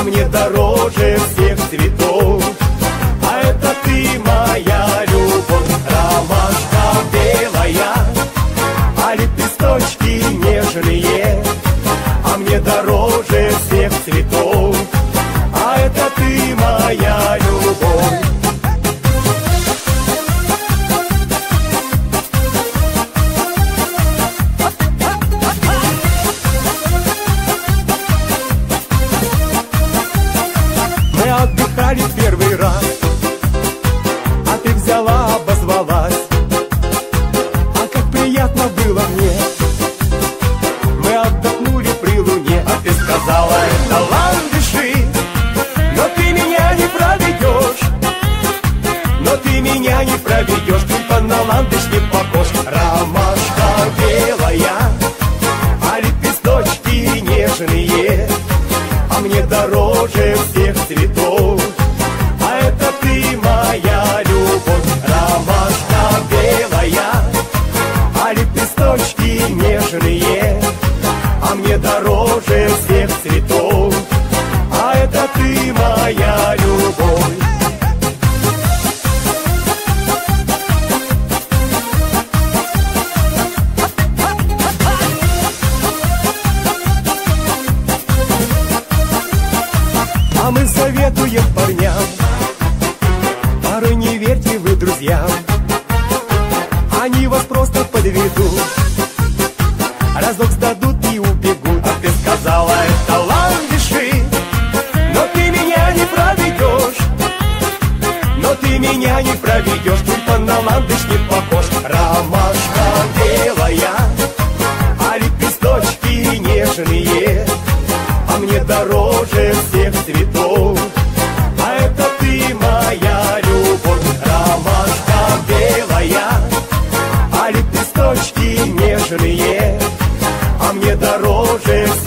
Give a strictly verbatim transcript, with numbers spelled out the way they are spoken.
мне дороже всех цветов. А это ты, моя любовь, ромашка белая, а лепесточки нежные, а мне дороже всех цветов. А это ты, моя любовь. Мы отдыхали в первый раз, а ты взяла, обозвалась. А как приятно было мне. Мы отдохнули при луне, а ты сказала: это ландыши, но ты меня не проведешь. Но ты меня не проведешь, ты на ландыш не похож. Ромашка белая, а лепесточки нежные, а мне дороже всех цветов. А это ты, моя любовь, ромашка белая, а лепесточки нежные, а мне дороже всех цветов. А это ты, моя любовь. А мы советуем парням: порой не верьте вы друзьям, они вас просто подведут, разок сдадут и убегут. А ты сказала: это ландыши, но ты меня не проведешь. Но ты меня не проведешь, только на ландыш не похож. Ромашка белая, а лепесточки нежные, а мне дороже всех цветов. А это ты, моя любовь, ромашка белая, а лепесточки нежные, а мне дороже